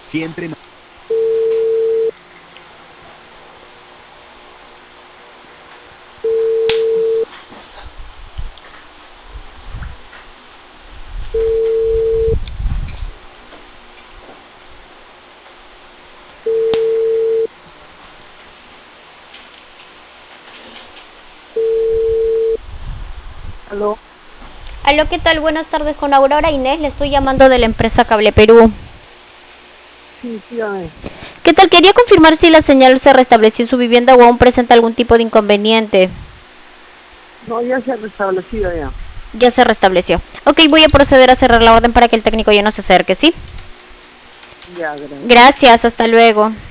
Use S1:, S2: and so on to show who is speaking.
S1: Siempre.
S2: Aló.
S3: Aló, ¿qué tal? Buenas tardes, con Aurora Inés, le estoy llamando de la empresa Cable Perú.
S2: Sí, dígame.
S3: ¿Qué tal? Quería confirmar si la señal se restableció en su vivienda o aún presenta algún tipo de inconveniente.
S2: No, ya se ha restablecido ya.
S3: Ya se restableció. Ok, voy a proceder a cerrar la orden para que el técnico ya no se acerque, ¿sí?
S2: Ya, gracias.
S3: Gracias, hasta luego.